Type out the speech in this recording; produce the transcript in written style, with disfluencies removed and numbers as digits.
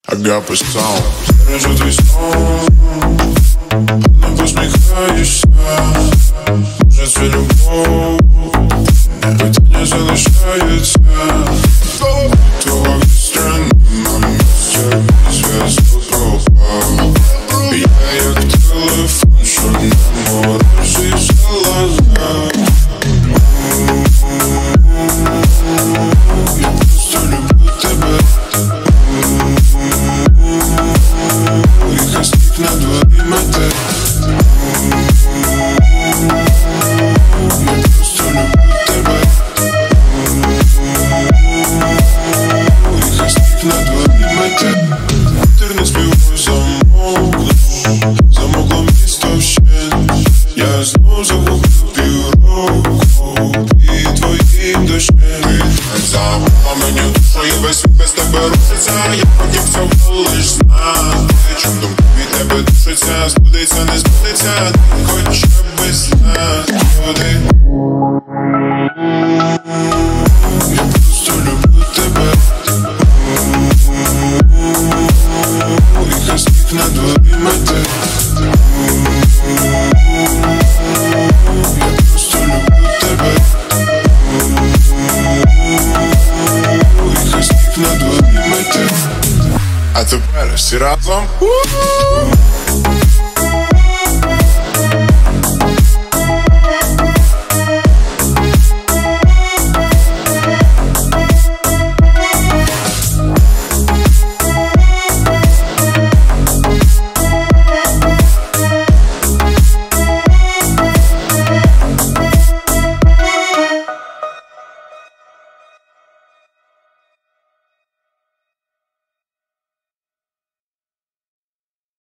Агапи саунд. Бережу твій сон, не посміхаєшся. Може це любов, питання залишається. Твого відстрани на місці, зв'язку пропав. Я як телефон, що не можеш залазати. Я просто люблю тебе. Вихастик на дворі мете. Я просто люблю тебе. Вихастик на дворі мете. Вітер не співає замокло місто вщент. Я знов загубив півроку під твоїм дощем. Ти забула мені душу і весь світ без тебе рушиться. Я хотів цього лиш знати. Чом думки від тебе душиться, збудеться, не збудеться. Ти хоча б знати, куди. Я просто люблю тебе. Вихастик на дворі мете. Я просто люблю тебе. Вихастик на дворі мете. А тепер всі разом.